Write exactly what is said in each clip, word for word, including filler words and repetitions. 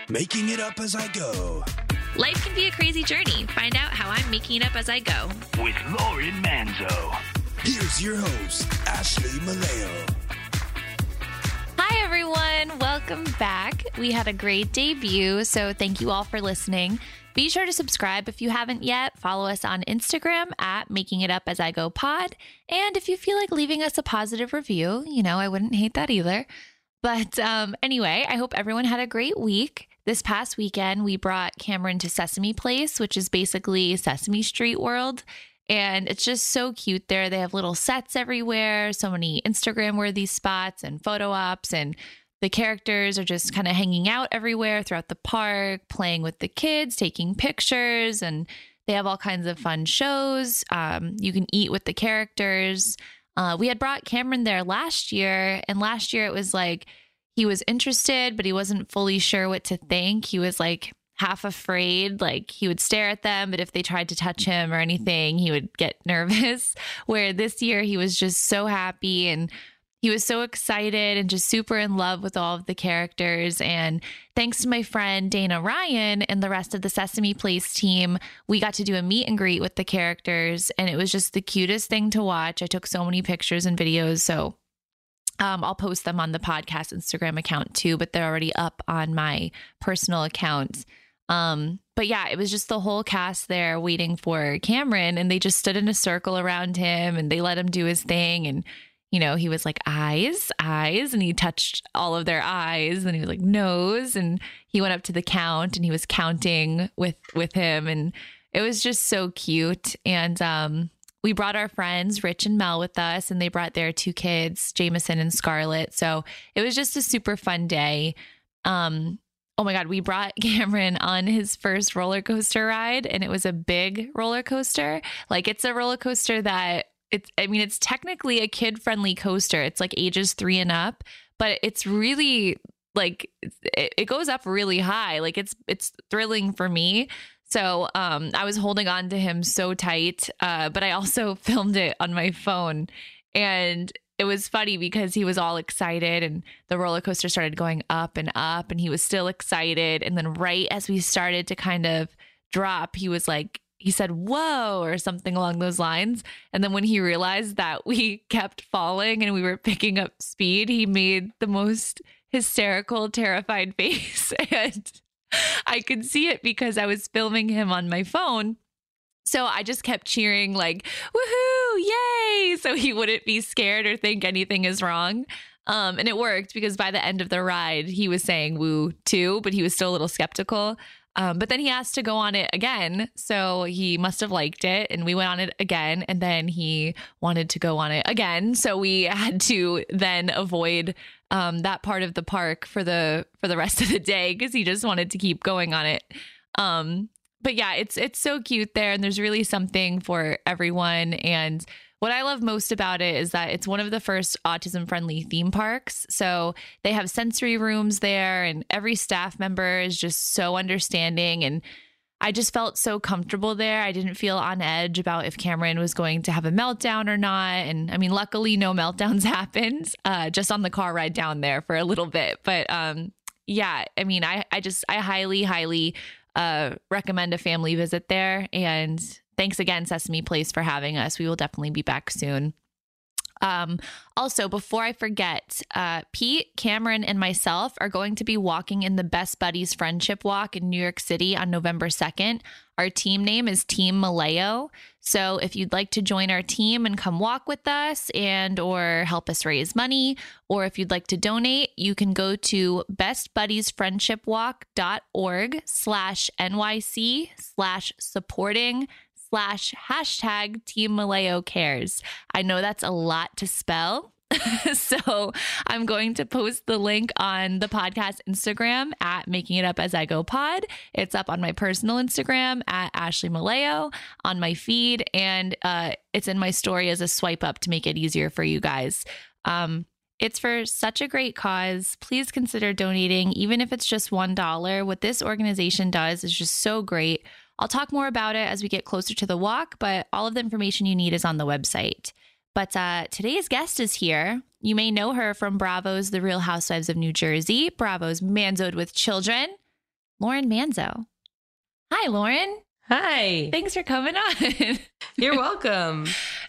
Making it up as I go. Life can be a crazy journey. Find out how I'm making it up as I go. With Lauren Manzo. Here's your host, Ashley Maleo. Hi, everyone. Welcome back. We had a great debut, so thank you all for listening. Be sure to subscribe if you haven't yet. Follow us on Instagram at Making It Up As I Go Pod. And if you feel like leaving us a positive review, you know, I wouldn't hate that either. But um, anyway, I hope everyone had a great week. This past weekend, we brought Cameron to Sesame Place, which is basically Sesame Street World. And it's just so cute there. They have little sets everywhere, so many Instagram-worthy spots and photo ops, and the characters are just kind of hanging out everywhere throughout the park, playing with the kids, taking pictures, and they have all kinds of fun shows. Um, you can eat with the characters. Uh, we had brought Cameron there last year, and last year it was like he was interested, but he wasn't fully sure what to think. He was like half afraid, like he would stare at them, but if they tried to touch him or anything, he would get nervous. Where this year he was just so happy and he was so excited and just super in love with all of the characters. And thanks to my friend Dana Ryan and the rest of the Sesame Place team, we got to do a meet and greet with the characters. And it was just the cutest thing to watch. I took so many pictures and videos. So um, I'll post them on the podcast Instagram account too, but they're already up on my personal account. Um, but yeah, it was just the whole cast there waiting for Cameron, and they just stood in a circle around him and they let him do his thing. And you know, he was like, eyes, eyes, and he touched all of their eyes, and he was like, nose, and he went up to the count and he was counting with, with him. And it was just so cute. And, um, we brought our friends, Rich and Mel, with us, and they brought their two kids, Jameson and Scarlett. So it was just a super fun day. Um, oh my God, we brought Cameron on his first roller coaster ride, and it was a big roller coaster. Like, it's a roller coaster that It's, I mean, it's technically a kid-friendly coaster. It's like ages three and up, but it's really like it, it goes up really high. Like it's it's thrilling for me. So um, I was holding on to him so tight, uh, but I also filmed it on my phone, and it was funny because he was all excited, and the roller coaster started going up and up, and he was still excited. And then right as we started to kind of drop, he was like, he said, whoa, or something along those lines. And then when he realized that we kept falling and we were picking up speed, he made the most hysterical, terrified face. And I could see it because I was filming him on my phone. So I just kept cheering like, woohoo, yay, so he wouldn't be scared or think anything is wrong. Um, and it worked because by the end of the ride, he was saying woo too, but he was still a little skeptical. Um, but then he asked to go on it again. So he must have liked it. And we went on it again. And then he wanted to go on it again. So we had to then avoid um, that part of the park for the for the rest of the day because he just wanted to keep going on it. Um, but yeah, it's it's so cute there. And there's really something for everyone. And what I love most about it is that it's one of the first autism-friendly theme parks. So they have sensory rooms there, and every staff member is just so understanding. And I just felt so comfortable there. I didn't feel on edge about if Cameron was going to have a meltdown or not. And I mean, luckily, no meltdowns happened, uh, just on the car ride down there for a little bit. But um, yeah, I mean, I, I just, I highly, highly uh, recommend a family visit there. And thanks again, Sesame Place, for having us. We will definitely be back soon. Um, also, before I forget, uh, Pete, Cameron, and myself are going to be walking in the Best Buddies Friendship Walk in New York City on November second. Our team name is Team Maleo. So if you'd like to join our team and come walk with us and or help us raise money, or if you'd like to donate, you can go to bestbuddiesfriendshipwalk.org slash NYC slash supporting slash hashtag Team Maleo cares. I know that's a lot to spell. So I'm going to post the link on the podcast Instagram at Making It Up As I Go Pod. It's up on my personal Instagram at Ashley Maleo on my feed. And uh, it's in my story as a swipe up to make it easier for you guys. Um, it's for such a great cause. Please consider donating, even if it's just one dollar. What this organization does is just so great. I'll talk more about it as we get closer to the walk, but all of the information you need is on the website. But uh, today's guest is here. You may know her from Bravo's The Real Housewives of New Jersey, Bravo's Manzo'd with Children. Lauren Manzo. Hi, Lauren. Hi. Thanks for coming on. You're welcome.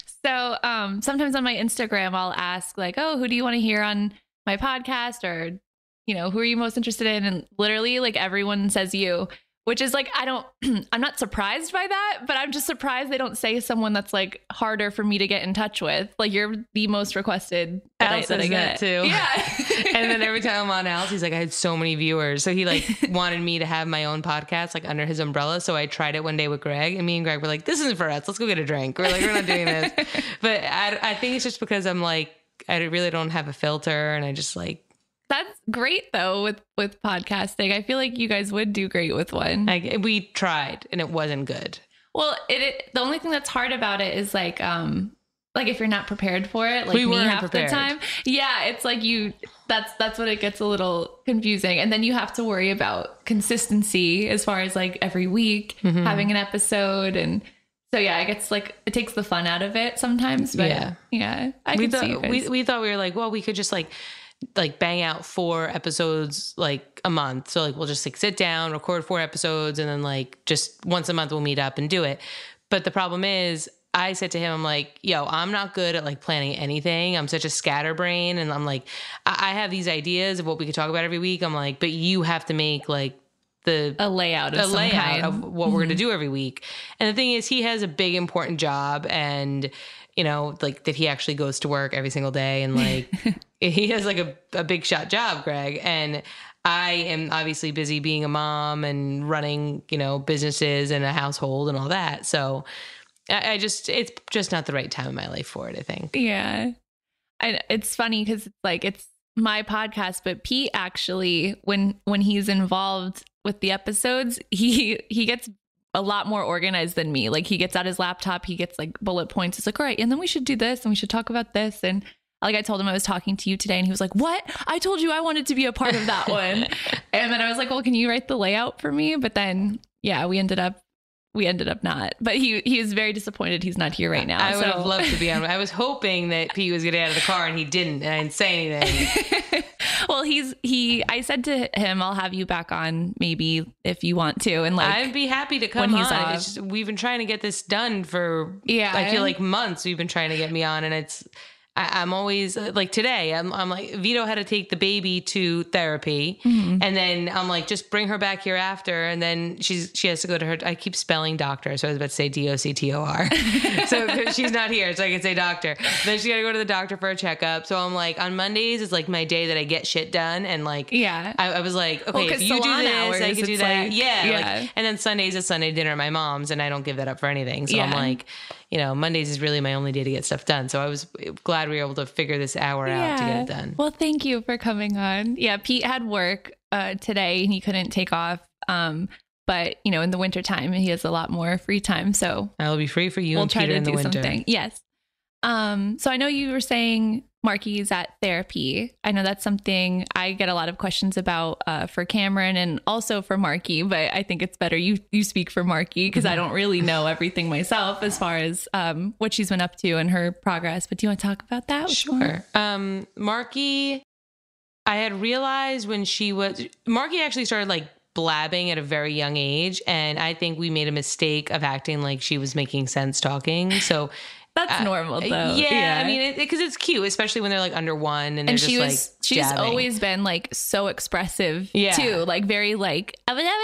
So um, sometimes on my Instagram, I'll ask like, oh, who do you want to hear on my podcast? Or, you know, who are you most interested in? And literally like everyone says you, which is like, I don't, I'm not surprised by that, but I'm just surprised they don't say someone that's like harder for me to get in touch with. Like you're the most requested that Al I, that I says get. that too. Yeah. And then every time I'm on Al's, he's like, I had so many viewers. So he like wanted me to have my own podcast like under his umbrella. So I tried it one day with Greg, and me and Greg were like, this isn't for us. Let's go get a drink. We're like, we're not doing this. But I, I think it's just because I'm like, I really don't have a filter, and I just like, That's great though with with podcasting. I feel like you guys would do great with one. I, we tried and it wasn't good. Well, it, it the only thing that's hard about it is like um like if you're not prepared for it, like We me weren't half prepared. the time. Yeah, it's like you that's that's what it gets a little confusing. And then you have to worry about consistency as far as like every week Mm-hmm. having an episode. And so yeah, it gets like it takes the fun out of it sometimes. But Yeah. yeah, I we can see you thought guys. we, we thought we were like, well, we could just like like bang out four episodes like a month. So like we'll just like sit down, record four episodes, and then like just once a month we'll meet up and do it. But the problem is, I said to him, I'm like, yo, I'm not good at like planning anything. I'm such a scatterbrain, and I'm like, I, I have these ideas of what we could talk about every week. I'm like, but you have to make like the a layout of a some layout kind. of what we're going to do every week. And the thing is, he has a big important job, and you know, like that he actually goes to work every single day, and like he has like a, a big shot job, Greg. And I am obviously busy being a mom and running, you know, businesses and a household and all that. So I, I just, it's just not the right time in my life for it, I think. Yeah. I, it's funny because it's like, it's my podcast, but Pete actually, when, when he's involved with the episodes, he, he gets a lot more organized than me. Like he gets out his laptop, he gets like bullet points. It's like, all right, and then we should do this and we should talk about this. And like I told him I was talking to you today, and he was like, what? I told you I wanted to be a part of that one. And then I was like, well, can you write the layout for me? But then, yeah, we ended up We ended up not, but he he was very disappointed he's not here right now. I would so. have loved to be on. I was hoping that Pete was getting out of the car, and he didn't, and I didn't say anything. Well, he's he. I said to him, "I'll have you back on maybe if you want to." And like, I'd be happy to come when he's on. off. It's just, we've been trying to get this done for, Yeah. I feel like months. We've been trying to get me on, and it's, I, I'm always like today. I'm, I'm like Vito had to take the baby to therapy, Mm-hmm. and then I'm like, just bring her back here after, and then she's she has to go to her. I keep spelling doctor, so I was about to say D O C T O R. So 'cause she's not here, so I can say doctor. Then she got to go to the doctor for a checkup. So I'm like, on Mondays is like my day that I get shit done, and like, Yeah. I, I was like, okay, Well, 'cause if you do salon this, hours, I can do it's that. like- yeah, yeah. like, and then Sundays is Sunday dinner at my mom's, and I don't give that up for anything. So I'm Yeah. like, you know, Mondays is really my only day to get stuff done. So I was glad we were able to figure this hour out to get it done. Well, thank you for coming on. Yeah, Pete had work uh, today and he couldn't take off. Um, but you know, in the wintertime, he has a lot more free time. So I'll be free for you we'll and try Peter to in the do winter. something. Yes. Um, so I know you were saying Marky is at therapy. I know that's something I get a lot of questions about uh, for Cameron and also for Marky, but I think it's better you you speak for Marky because I don't really know everything myself as far as um, what she's been up to and her progress. But do you want to talk about that? What's going on? Sure. Um, Marky, I had realized when she was, Marky actually started like blabbing at a very young age. And I think we made a mistake of acting like she was making sense talking. So That's uh, normal though. Yeah, I mean, it, because it's cute, especially when they're like under one and they're and just she was like she's jabbing. always been like so expressive Yeah. too, like very like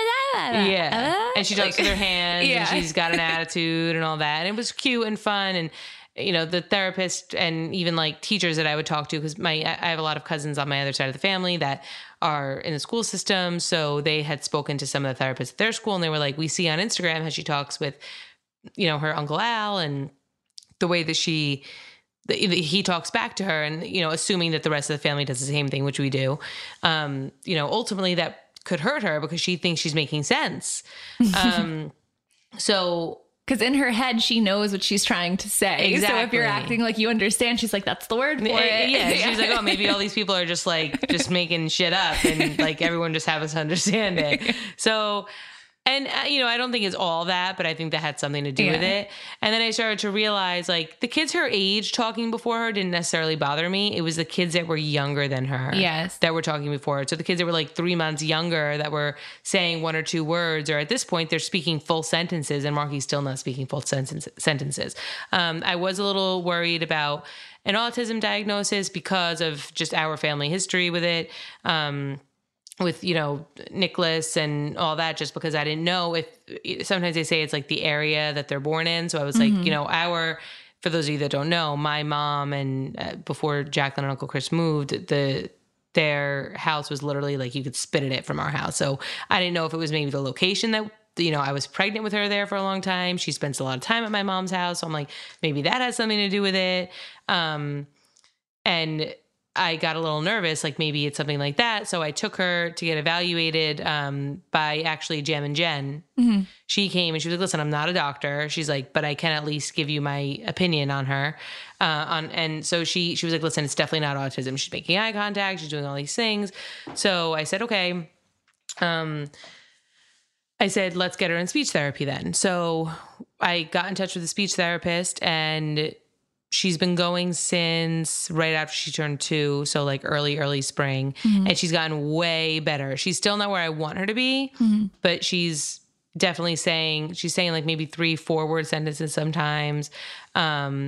Yeah. And she talks like, with her hands Yeah. and she's got an attitude and all that. And it was cute and fun. And, you know, the therapist and even like teachers that I would talk to, because my I have a lot of cousins on my other side of the family that are in the school system. So they had spoken to some of the therapists at their school and they were like, we see on Instagram how she talks with, you know, her Uncle Al and the way that she that he talks back to her and, you know, assuming that the rest of the family does the same thing, which we do, um, you know, ultimately that could hurt her because she thinks she's making sense. Um, so because in her head she knows what she's trying to say. So if you're Exactly. acting like you understand, she's like, that's the word for it. yeah, she's like, oh, maybe all these people are just like, just making shit up and like everyone just happens to understand it. So And, uh, you know, I don't think it's all that, but I think that had something to do Yeah. with it. And then I started to realize, like, the kids her age talking before her didn't necessarily bother me. It was the kids that were younger than her Yes. that were talking before her. So the kids that were like three months younger that were saying one or two words, or at this point, they're speaking full sentences, and Marky's still not speaking full sentence, sentences. Um, I was a little worried about an autism diagnosis because of just our family history with it. Um, with, you know, Nicholas and all that, just because I didn't know if sometimes they say it's like the area that they're born in. So I was like, you know, our, for those of you that don't know, my mom and uh, before Jacqueline and Uncle Chris moved, the, their house was literally like, you could spit at it from our house. So I didn't know if it was maybe the location that, you know, I was pregnant with her there for a long time. She spends a lot of time at my mom's house. So I'm like, maybe that has something to do with it. Um, and I got a little nervous, like maybe it's something like that. So I took her to get evaluated um, by actually Jem and Jen. Mm-hmm. She came and she was like, listen, I'm not a doctor. She's like, but I can at least give you my opinion on her. Uh, on And so she she was like, listen, it's definitely not autism. She's making eye contact. She's doing all these things. So I said, okay. Um, I said, let's get her in speech therapy then. So I got in touch with the speech therapist, and she's been going since right after she turned two. So like early, early spring. Mm-hmm. And she's gotten way better. She's still not where I want her to be, mm-hmm. but she's definitely saying, she's saying like maybe three, four word sentences sometimes. Um,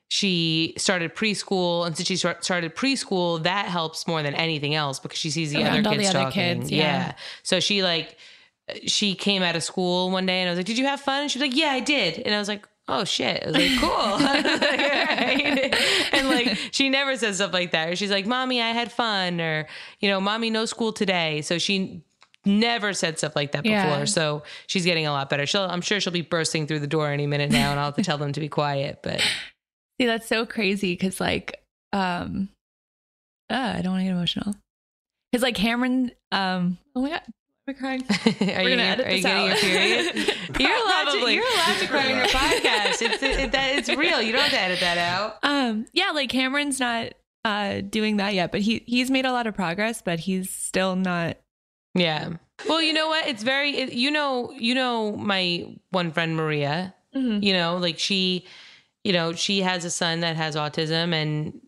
she started preschool, and since she start, started preschool, that helps more than anything else because she sees the Around other all kids the other talking. kids, yeah. yeah. So she like, she came out of school one day and I was like, did you have fun? And she was like, yeah, I did. And I was like, oh shit. I was like, cool. I was like, all right. And like, she never says stuff like that. Or she's like, mommy, I had fun. Or, you know, mommy, no school today. So she never said stuff like that before. Yeah. So she's getting a lot better. She'll, I'm sure she'll be bursting through the door any minute now, and I'll have to tell them to be quiet. But see, that's so crazy. Cause like, um, uh, I don't want to get emotional. Cause like Cameron, um, oh my God. I'm crying. are We're you, gonna edit are you this getting out. your period? You're allowed, to, Probably. you're allowed to cry on your podcast. It's it, that, it's real. You don't have to edit that out. Um, yeah, like Cameron's not uh doing that yet, but he he's made a lot of progress, but he's still not. Yeah. Well, you know what? It's very, it, you know, you know, my one friend, Maria, Mm-hmm. you know, like she, you know, she has a son that has autism, and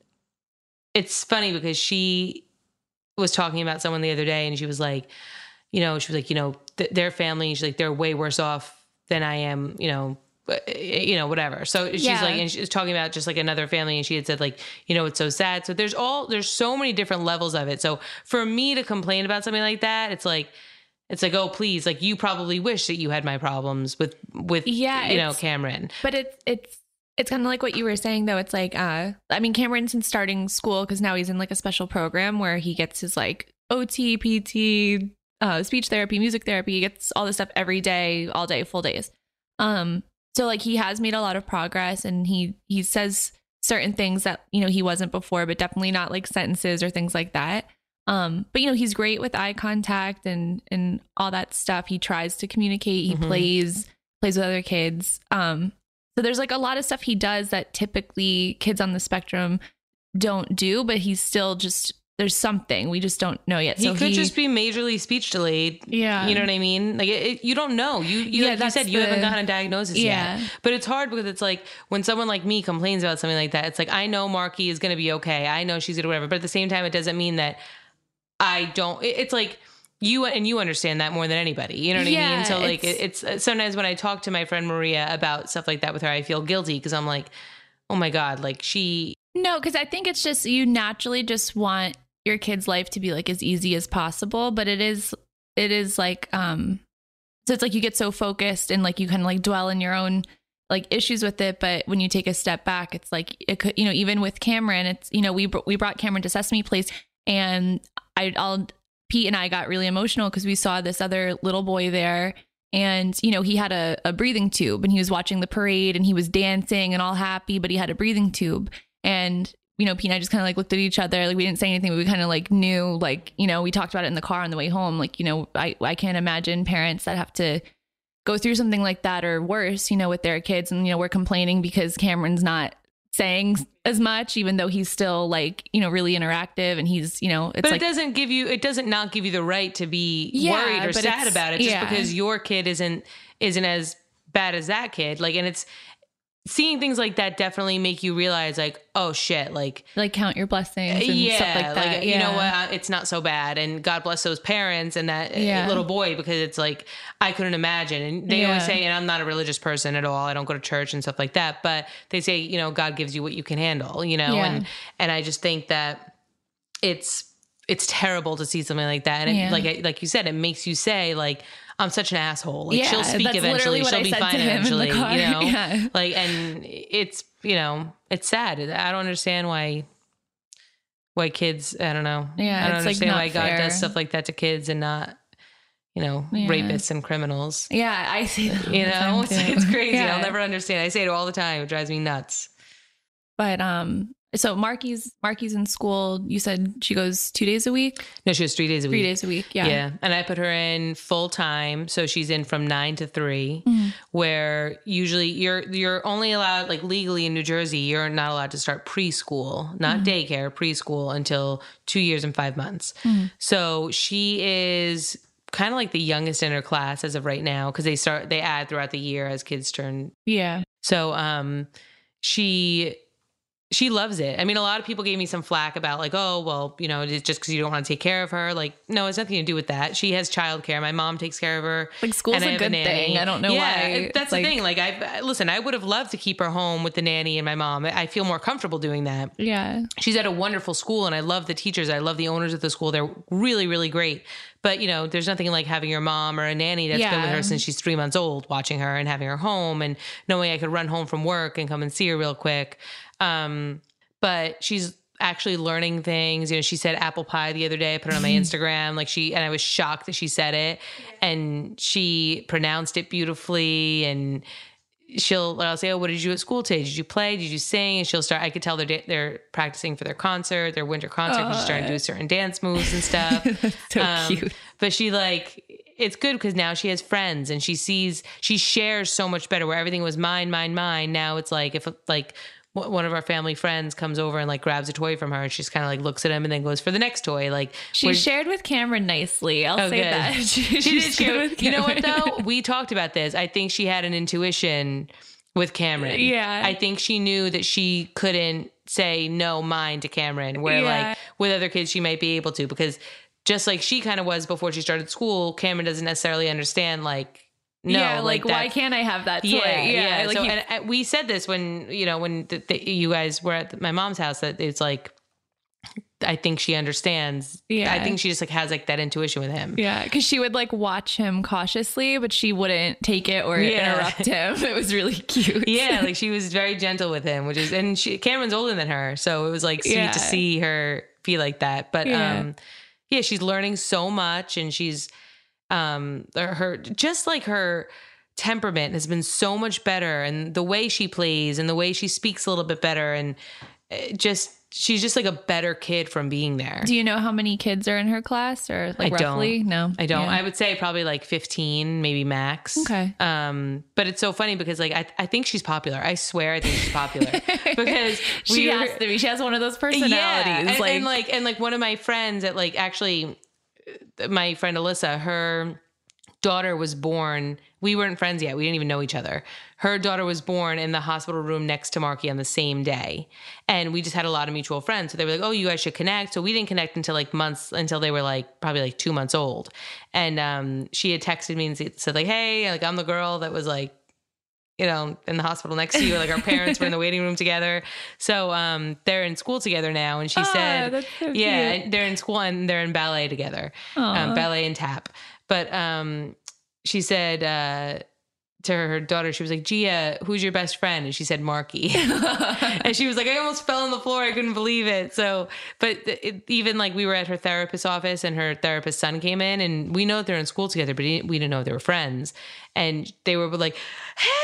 it's funny because she was talking about someone the other day, and she was like, you know, she was like, you know, th- their family, she's like, they're way worse off than I am, you know, you know, whatever. So she's Yeah. like, and she was talking about just like another family, and she had said like, you know, it's so sad. So there's all, there's so many different levels of it. So for me to complain about something like that, it's like, it's like, oh, please, like you probably wish that you had my problems with, with, Yeah, you know, it's- Cameron. But it's it's it's kind of like what you were saying though. It's like uh I mean, Cameron's in starting school because now he's in like a special program where he gets his like O T, P T, uh, speech therapy, music therapy. He gets all this stuff every day, all day, full days. Um, so like he has made a lot of progress, and he he says certain things that, you know, he wasn't before, but definitely not like sentences or things like that. Um, but you know, he's great with eye contact and and all that stuff. He tries to communicate. He Mhm. plays plays with other kids. Um, so there's like a lot of stuff he does that typically kids on the spectrum don't do, but he's still just, there's something we just don't know yet. He So could just be majorly speech delayed. Yeah. You know what I mean? Like it, it- you don't know. You, you, Yeah, like you that's said, you the- haven't gotten a diagnosis Yeah. yet. But it's hard because it's like when someone like me complains about something like that, it's like, I know Marky is going to be okay. I know she's going to whatever. But at the same time, it doesn't mean that I don't, it- it's like you, and you understand that more than anybody. You know what I Yeah, mean? So like, it's- it, it's uh, sometimes when I talk to my friend Maria about stuff like that with her, I feel guilty because I'm like, oh my God, like she, No, because I think it's just you naturally just want your kid's life to be like as easy as possible, but it is it is like um so it's like you get so focused and like you kind of like dwell in your own like issues with it, but when you take a step back, it's like it could, you know, even with Cameron, it's, you know, we br- we brought Cameron to Sesame Place, and I I'll Pete and I got really emotional because we saw this other little boy there. And, you know, he had a, a breathing tube, and he was watching the parade, and he was dancing and all happy, but he had a breathing tube. And, you know, Pete and I just kind of like looked at each other. Like we didn't say anything, but we kind of like knew, like, you know, we talked about it in the car on the way home. Like, you know, I, I can't imagine parents that have to go through something like that or worse, you know, with their kids. And, you know, we're complaining because Cameron's not saying as much, even though he's still like, you know, really interactive and he's, you know, it's but like, it doesn't give you, it doesn't not give you the right to be Yeah, worried or but sad it's- about it just yeah. because your kid isn't, isn't as bad as that kid. Like, and it's seeing things like that definitely make you realize like, oh shit, like, like count your blessings and yeah, stuff like that. like, you yeah. know what, it's not so bad. And God bless those parents and that uh, Yeah. little boy, because it's like, I couldn't imagine. And they Yeah. always say, and I'm not a religious person at all, I don't go to church and stuff like that, but they say, you know, God gives you what you can handle, you know? Yeah. And, and I just think that it's, it's terrible to see something like that. And Yeah. it, like, like you said, it makes you say like, I'm such an asshole. Like Yeah, she'll speak that's eventually. literally what She'll I be said fine to him in the eventually, car. you know? Yeah. Like, and it's, you know, it's sad. I don't understand why, why kids, I don't know. Yeah, I don't it's, like, understand not why God fair. does stuff like that to kids and not, you know, Yeah. rapists and criminals. Yeah, I see that. all You the know, time, it's, too. it's crazy. Yeah. I'll never understand. I say it all the time. It drives me nuts. But um, so Marky's Marky's in school. You said she goes two days a week, No, she was three days a week. three days a week. Yeah. Yeah. And I put her in full time. So she's in from nine to three, Mm-hmm. where usually you're you're only allowed, like legally in New Jersey, you're not allowed to start preschool, not Mm-hmm. daycare, preschool until two years and five months. So she is kind of like the youngest in her class as of right now, because they start they add throughout the year as kids turn. Yeah. So um she she loves it. I mean, a lot of people gave me some flack about like, oh, well, you know, it's just because you don't want to take care of her. Like, no, it's nothing to do with that. She has childcare. My mom takes care of her. Like, school's and I a have good nanny. thing. I don't know yeah, why. That's Like- the thing. Like, I listen, I would have loved to keep her home with the nanny and my mom. I feel more comfortable doing that. Yeah. She's at a wonderful school and I love the teachers. I love the owners of the school. They're really, really great. But, you know, there's nothing like having your mom or a nanny that's been with Yeah. her since she's three months old, watching her and having her home and knowing I could run home from work and come and see her real quick. Um, but she's actually learning things. You know, she said apple pie the other day. I put it on my Instagram. Like she, and I was shocked that she said it and she pronounced it beautifully. And she'll, I'll say, oh, what did you do at school today? Did you play? Did you sing? And she'll start, I could tell they're, da- they're practicing for their concert, their winter concert. 'Cause she's starting to do certain dance moves and stuff. So Um, cute. But she like, it's good because now she has friends and she sees, she shares so much better where everything was mine, mine, mine. Now it's like, if like w- one of our family friends comes over and like grabs a toy from her and she's kind of like looks at him and then goes for the next toy. Like She we're- shared with Cameron nicely. I'll Oh, say good. that. She, she she's did share. good with You know what Cameron. though? We talked about this. I think she had an intuition with Cameron. Yeah. I think she knew that she couldn't say no mine to Cameron, where Yeah. like with other kids she might be able to, because just like she kind of was before she started school, Cameron doesn't necessarily understand like no, yeah, like, why that- can't I have that toy? yeah, yeah. like so, he- and, and we said this when you know when the, the, you guys were at my mom's house that it's like, I think she understands. Yeah. I think she just like has like that intuition with him. yeah, because she would like watch him cautiously, but she wouldn't take it or Yeah. interrupt him. It was really cute. Yeah, like she was very gentle with him, which is, and she, Cameron's older than her, so it was like sweet Yeah. to see her be like that. But Yeah. um, yeah, she's learning so much, and she's um, her her- just like her temperament has been so much better, and the way she plays and the way she speaks a little bit better, and uh, just she's just like a better kid from being there. Do you know how many kids are in her class, or like I don't. roughly? No, I don't. Yeah. I would say probably like fifteen, maybe max. Okay. Um, but it's so funny because like I, I think she's popular. I swear I think she's popular because she we has were- to be. She has one of those personalities. Yeah, and, like, and like and like one of my friends at like actually, uh, my friend Alyssa, her daughter was born. We weren't friends yet. We didn't even know each other. Her daughter was born in the hospital room next to Marky on the same day. And we just had a lot of mutual friends. So they were like, oh, you guys should connect. So we didn't connect until like months, until they were like probably like two months old. And um, she had texted me and said like, hey, like I'm the girl that was like, you know, in the hospital next to you. Like our parents were in the waiting room together. So um, they're in school together now. And she Oh, said, that's so yeah, cute. they're in school and they're in ballet together, Aw. um, ballet and tap. But um, she said uh, to her daughter, she was like, Gia, who's your best friend? And she said, Marky. And she was like, I almost fell on the floor. I couldn't believe it. So, but it, even like we were at her therapist's office and her therapist's son came in, and we know that they're in school together, but we didn't know they were friends. And they were like, hey,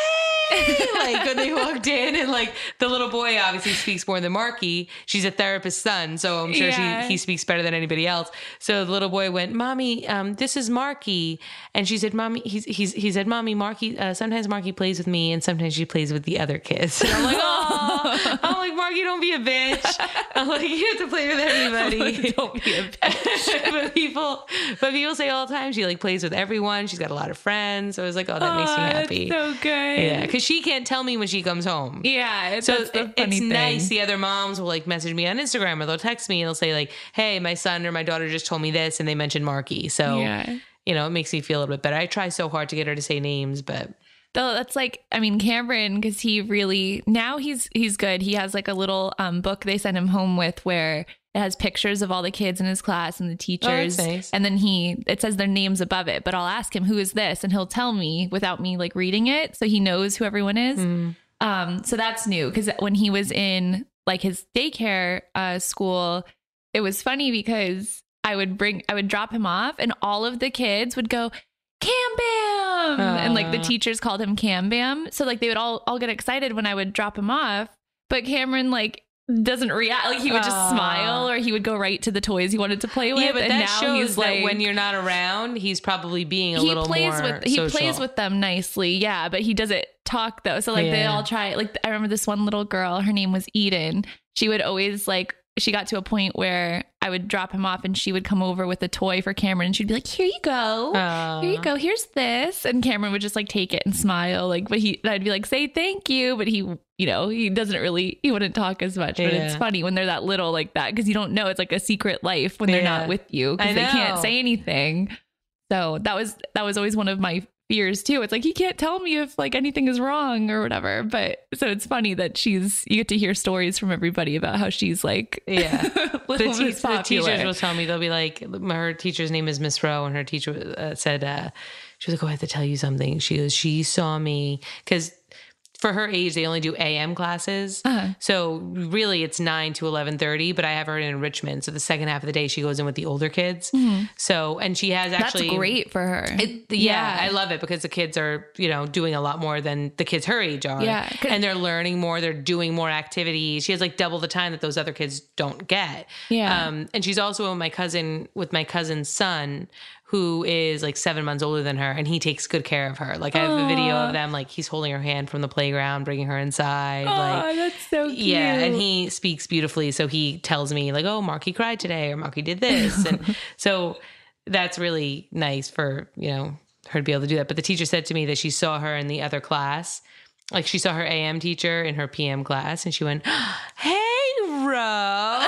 like when they walked in, and like the little boy obviously speaks more than Marky. She's a therapist's son, so I'm sure Yeah. she he speaks better than anybody else. So the little boy went, "Mommy, um, this is Marky," and she said, "Mommy," he's, he's he said, "Mommy, Marky. Uh, sometimes Marky plays with me, and sometimes she plays with the other kids." And I'm like, "Oh," I'm like, "Marky, don't be a bitch." I'm like, "You have to play with everybody." Don't be a bitch. but people, but people say all the time she like plays with everyone. She's got a lot of friends. So I was like, "Oh, that makes me happy." That's so good. Yeah, because she can't tell me when she comes home. Yeah. It's, So that's the it- funny it's thing. nice. The other moms will like message me on Instagram, or they'll text me and they'll say like, "Hey, my son or my daughter just told me this," and they mentioned Marky. So Yeah. you know, it makes me feel a little bit better. I try so hard to get her to say names, but Though that's like, I mean, Cameron, because he really now he's he's good. He has like a little um, book they send him home with where it has pictures of all the kids in his class and the teachers, nice. and then he it says their names above it. But I'll ask him who is this, and he'll tell me without me like reading it, so he knows who everyone is. Mm. Um, so that's new because when he was in like his daycare uh, school, it was funny because I would bring I would drop him off, and all of the kids would go, Cam Bam! And like the Aw. teachers called him Cam Bam. So like they would all, all get excited when I would drop him off. But Cameron like doesn't react. Like he would just Aw. smile, or he would go right to the toys he wanted to play with. yeah, but and that now shows he's that like, when you're not around, he's probably being a he little plays more with he social. plays with them nicely. Yeah, but he doesn't talk though. So like they Yeah. all try. Like I remember this one little girl. Her name was Eden. She would always like. She got to a point where I would drop him off and she would come over with a toy for Cameron and she'd be like, here you go. Aw. Here you go. Here's this. And Cameron would just like take it and smile. Like, but he, I'd be like, say thank you. But he, you know, he doesn't really, he wouldn't talk as much. But it's Yeah. funny when they're that little like that because you don't know. It's like a secret life when they're Yeah. not with you I because they can't know. say anything. So that was, that was always one of my fears too. It's like, he can't tell me if like anything is wrong or whatever. But so it's funny that she's, you get to hear stories from everybody about how she's like, Yeah. the, The, te- the popular. teachers will tell me, they'll be like, her teacher's name is Miss Rowe, and her teacher uh, said, uh, she was like, "Oh, I have to tell you something." She goes, "She saw me," because for her age, they only do A M classes. Uh-huh. So really it's nine to eleven thirty, but I have her in enrichment. So the second half of the day, she goes in with the older kids. So, and she has That's actually. great for her. It, yeah, I love it because the kids are, you know, doing a lot more than the kids her age are. Yeah, 'cause- And they're learning more. They're doing more activities. She has like double the time that those other kids don't get. Yeah. Um, and she's also with my cousin, with my cousin's son, who is like seven months older than her, and he takes good care of her. Like I have a video Aw. of them, like he's holding her hand from the playground, bringing her inside. Oh, like, that's so cute. yeah, and he speaks beautifully. So he tells me like, "Oh, Marky cried today," or "Marky did this," and so that's really nice for, you know, her to be able to do that. But the teacher said to me that she saw her in the other class. Like she saw her A M teacher in her P M class, and she went, "Hey, Ro."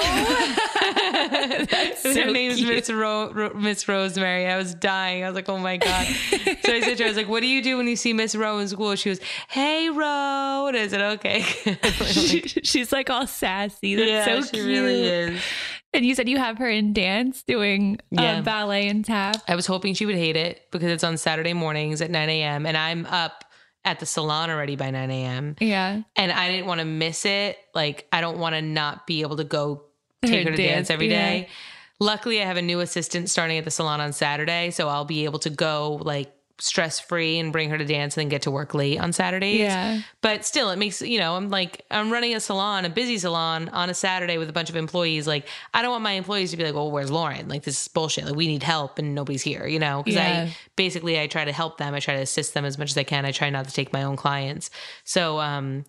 That's her so name's cute. Miss Ro- Ro- Miss Rosemary. I was dying. I was like, "Oh my god!" So I said to her, "I was like, what do you do when you see Miss Ro in school?" She goes, "Hey, Ro." And I said, "Okay." She- she's like all sassy. That's yeah, so she cute. really is. And you said you have her in dance doing Yeah. uh, ballet and tap. I was hoping she would hate it because it's on Saturday mornings at nine a.m. and I'm up at the salon already by nine a.m. Yeah. and I didn't want to miss it. Like, I don't want to not be able to go take her to dance, dance every yeah. day. Luckily, I have a new assistant starting at the salon on Saturday, so I'll be able to go like stress free and bring her to dance and then get to work late on Saturdays. Yeah. But still, it makes, you know, I'm like, I'm running a salon, a busy salon on a Saturday with a bunch of employees. Like, I don't want my employees to be like, "Oh, where's Lauren? Like, this is bullshit. Like, we need help and nobody's here," you know? Because Yeah. I basically, I try to help them. I try to assist them as much as I can. I try not to take my own clients. So, um,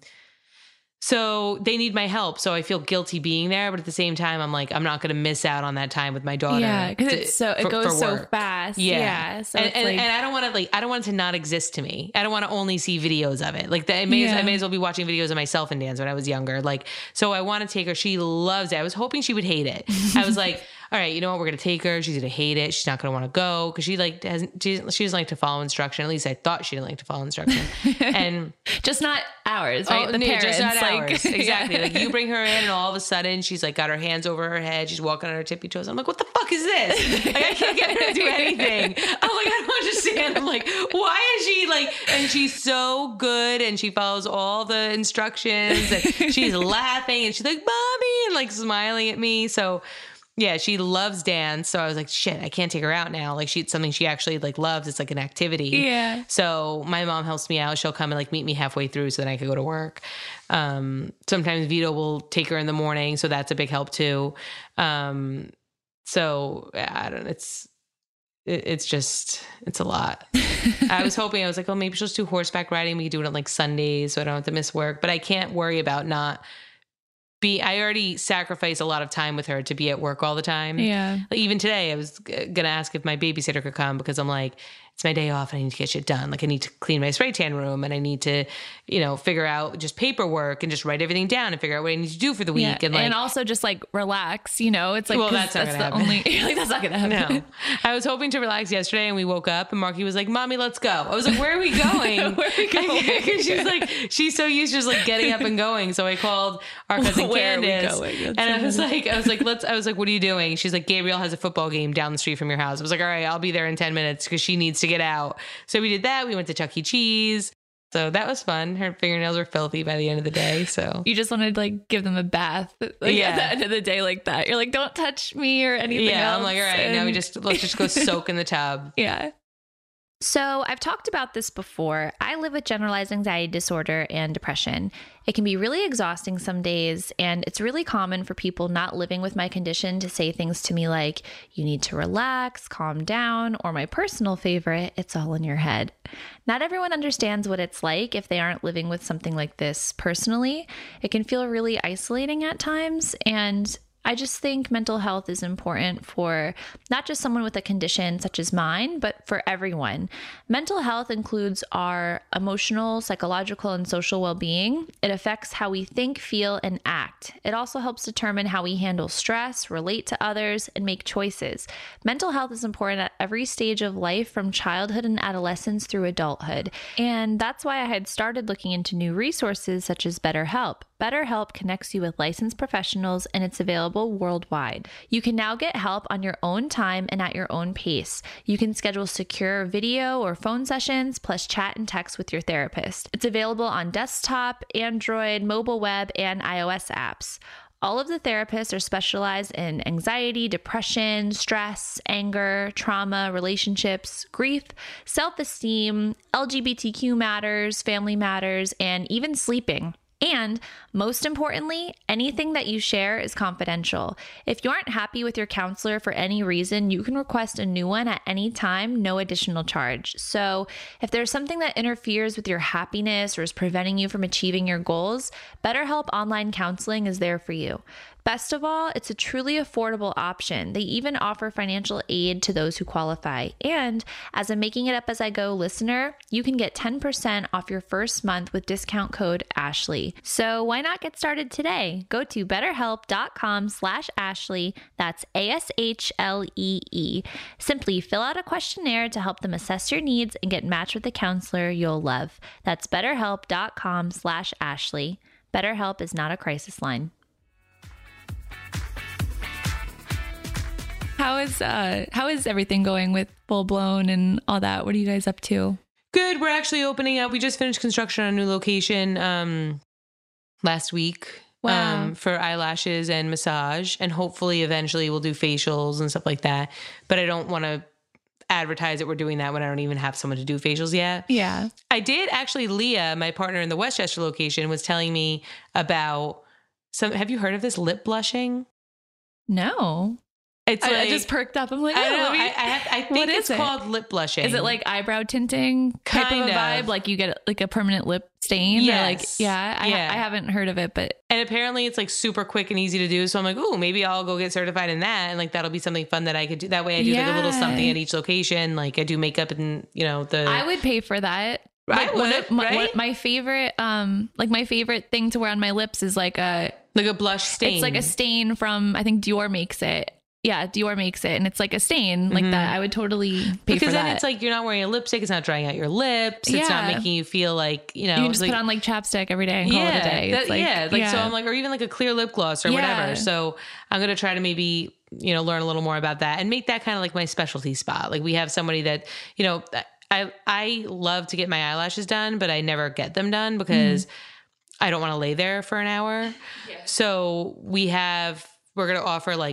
so they need my help. So I feel guilty being there, but at the same time, I'm like, I'm not going to miss out on that time with my daughter. Yeah, because to- it's so it for- goes for so work. fast. Yeah. Yeah. So and, it's and, like, and I don't want to like, I don't want it to not exist to me. I don't want to only see videos of it. Like that, I may, as, Yeah. I may as well be watching videos of myself and dance when I was younger. Like, so I want to take her. She loves it. I was hoping she would hate it. I was like, all right, you know what? We're going to take her. She's going to hate it. She's not going to want to go. Cause she like doesn't, she, she doesn't like to follow instruction. At least I thought she didn't like to follow instruction. And just not ours, right? Oh, the no, parents, just not like, ours. Exactly. yeah. Like you bring her in, and all of a sudden she's like got her hands over her head. She's walking on her tippy toes. I'm like, what the fuck is this? Like I can't get her to do anything. I'm like, I don't understand. I'm like, why is she like? And she's so good, and she follows all the instructions, and she's laughing, and she's like, "Mommy," and like smiling at me. So. Yeah, she loves dance. So I was like, shit, I can't take her out now. Like she, it's something she actually like loves. It's like an activity. Yeah. So my mom helps me out. She'll come and like meet me halfway through so that I could go to work. Um, sometimes Vito will take her in the morning. So that's a big help too. Um, so I don't know. It's, it, it's just, it's a lot. I was hoping, I was like, oh, maybe she'll just do horseback riding. We could do it on like Sundays so I don't have to miss work, but I can't worry about not Be, I already sacrifice a lot of time with her to be at work all the time. Yeah. Like even today, I was g- going to ask if my babysitter could come because I'm like, it's my day off and I need to get shit done. Like I need to clean my spray tan room and I need to, you know, figure out just paperwork and just write everything down and figure out what I need to do for the week. Yeah. And like, and also just like relax, you know, it's like, Well, 'cause that's not that's gonna the happen. only, like, that's not going to happen. no, I was hoping to relax yesterday and we woke up and Marky was like, Mommy, let's go. I was like, where are we going? Where are we going? She's like, she's so used to just like getting up and going. So I called our cousin Where are we Candace going? That's and I so was funny. like, I was like, let's, I was like, what are you doing? She's like, Gabriel has a football game down the street from your house. I was like, all right, I'll be there in ten minutes because she needs to get out. So we did that. We went to Chuck E. Cheese. So that was fun. Her fingernails were filthy by the end of the day. So You just wanted to like give them a bath like, Yeah. at the end of the day like that. You're like, don't touch me or anything yeah, else. I'm like, all right, now we And- just, let's just go soak in the tub. Yeah. So I've talked about this before. I live with generalized anxiety disorder and depression. It can be really exhausting some days, and it's really common for people not living with my condition to say things to me like, you need to relax, calm down, or my personal favorite, it's all in your head. Not everyone understands what it's like if they aren't living with something like this personally. It can feel really isolating at times, and I just think mental health is important for not just someone with a condition such as mine, but for everyone. Mental health includes our emotional, psychological, and social well-being. It affects how we think, feel, and act. It also helps determine how we handle stress, relate to others, and make choices. Mental health is important at every stage of life, from childhood and adolescence through adulthood. And that's why I had started looking into new resources such as BetterHelp. BetterHelp connects you with licensed professionals, and it's available worldwide. You can now get help on your own time and at your own pace. You can schedule secure video or phone sessions, plus chat and text with your therapist. It's available on desktop, Android, mobile web, and iOS apps. All of the therapists are specialized in anxiety, depression, stress, anger, trauma, relationships, grief, self-esteem, L G B T Q matters, family matters, and even sleeping. And most importantly, anything that you share is confidential. If you aren't happy with your counselor for any reason, you can request a new one at any time, no additional charge. So if there's something that interferes with your happiness or is preventing you from achieving your goals, BetterHelp Online Counseling is there for you. Best of all, it's a truly affordable option. They even offer financial aid to those who qualify. And as a Making It Up As I Go listener, you can get ten percent off your first month with discount code Ashley. So why not get started today? Go to betterhelp.com slash Ashley. That's A S H L E E. Simply fill out a questionnaire to help them assess your needs and get matched with a counselor you'll love. That's betterhelp.com slash Ashley. BetterHelp is not a crisis line. How is uh how is everything going with Full Blown and all that? What are you guys up to? Good. We're actually opening up. We just finished construction on a new location um, last week. Wow. Um, for eyelashes and massage, and hopefully eventually we'll do facials and stuff like that. But I don't want to advertise that we're doing that when I don't even have someone to do facials yet. Yeah. I did actually. Leah, my partner in the Westchester location, was telling me about some. Have you heard of this lip blushing? No. It's I, like, I just perked up. I'm like, I oh, know. let me- I, I, have, I What think is it's it? called lip blushing. Is it like eyebrow tinting type Kind of a of. vibe? Like you get like a permanent lip stain? Yes. Or like, yeah, I, Yeah. I haven't heard of it, but And apparently it's like super quick and easy to do. So I'm like, ooh, maybe I'll go get certified in that. And like, that'll be something fun that I could do. That way I do like a little Yeah. something at each location. Like I do makeup and, you know, the, I would pay for that. I Like, one would, of my, right? one- my favorite, um, like my favorite thing to wear on my lips is like a, like a blush stain. it's like a stain from, I think Dior makes it. Yeah, Dior makes it, and it's like a stain like that. I would totally pay because for then that. it's like, you're not wearing a lipstick. It's not drying out your lips. It's not Yeah. making you feel like, you know, you can just like, put on like chapstick every day and call yeah, it a day. that- It's like, yeah. Like, so yeah. I'm like, or even like a clear lip gloss or Yeah. whatever. So I'm going to try to maybe, you know, learn a little more about that and make that kind of like my specialty spot. Like we have somebody that, you know, I, I love to get my eyelashes done, but I never get them done because I don't want to lay there for an hour. So we have, we're going to offer like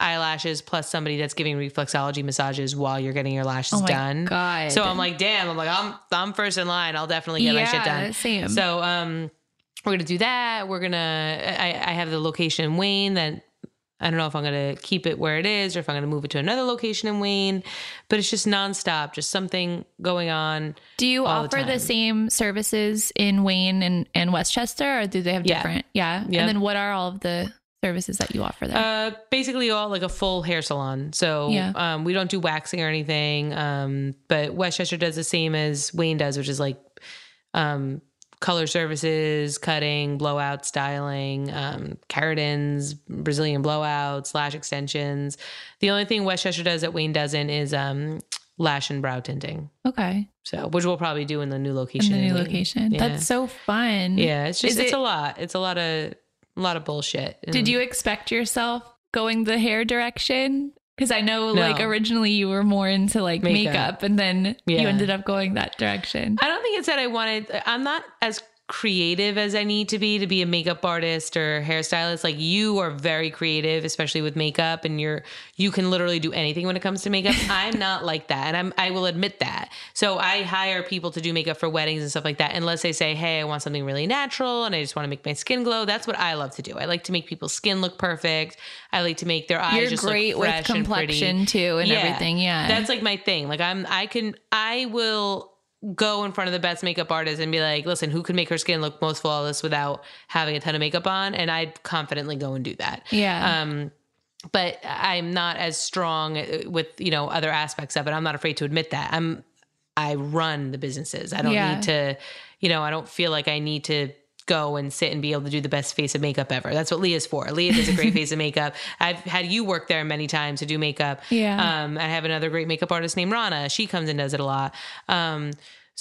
eyelashes plus somebody that's giving reflexology massages while you're getting your lashes Oh my done. God. So I'm like, damn, I'm like, I'm, I'm first in line. I'll definitely get yeah, my shit done. Same. So, um, we're going to do that. We're going to, I have the location in Wayne that I don't know if I'm going to keep it where it is or if I'm going to move it to another location in Wayne, but it's just nonstop, just something going on. Do you all offer the, the time. same services in Wayne and, and Westchester, or do they have Yeah. different? Yeah. Yeah. And then what are all of the services that you offer there? Uh, basically all like a full hair salon. So, Yeah. um, we don't do waxing or anything. Um, but Westchester does the same as Wayne does, which is like, um, color services, cutting, blowout, styling, um, keratins, Brazilian blowouts, lash extensions. The only thing Westchester does that Wayne doesn't is um, lash and brow tinting. Okay. So, which we'll probably do in the new In location. the new Wayne. location. Yeah. That's so fun. Yeah, it's just Is it's it- a lot. It's a lot of a lot of bullshit. Did you expect yourself going the hair direction? Because I know, No. like, originally you were more into like Makeup. makeup, and then Yeah. you ended up going that direction. I don't think it's that I wanted, I'm not as creative as I need to be to be a makeup artist or hairstylist. Like you are very creative, especially with makeup, and you're, you can literally do anything when it comes to makeup. I'm not like that. And I'm, I will admit that. So I hire people to do makeup for weddings and stuff like that. Unless they say, hey, I want something really natural and I just want to make my skin glow. That's what I love to do. I like to make people's skin look perfect. I like to make their eyes You're just great look with fresh and pretty. complexion too, and everything. Yeah. That's like my thing. Like I'm, I can, I will go in front of the best makeup artist and be like, listen, who can make her skin look most flawless without having a ton of makeup on? And I'd confidently go and do that. Yeah. Um, but I'm not as strong with, you know, other aspects of it. I'm not afraid to admit that. I'm, I run the businesses. I don't Yeah. need to, you know, I don't feel like I need to go and sit and be able to do the best face of makeup ever. That's what Leah's for. Leah does a great face of makeup. I've had you work there many times to do makeup. Yeah. Um, I have another great makeup artist named Rana. She comes and does it a lot. Um,